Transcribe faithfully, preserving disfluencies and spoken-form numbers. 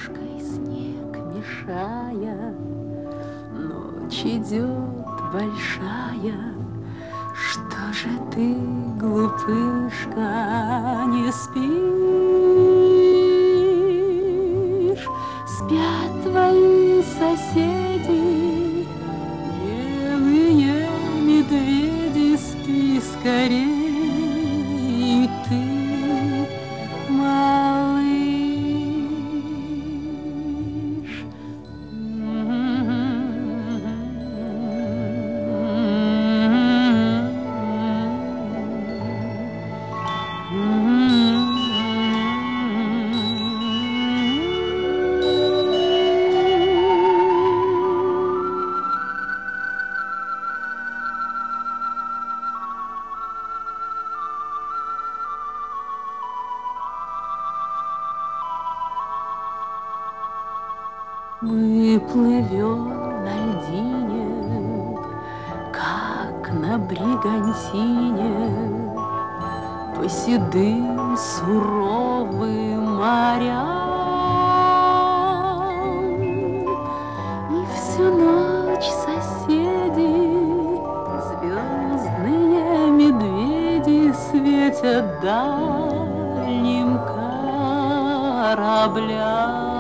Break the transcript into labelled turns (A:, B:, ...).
A: ладошкой снег мешая. Ночь идет большая, что же ты, глупышка, не спишь? Спят твои соседи, белые медведи, спи скорей, и ты, малыш. Мы плывем на льдине, как на бригантине, по седым суровым морям. И всю ночь соседи, звездные медведи, светят дальним кораблям.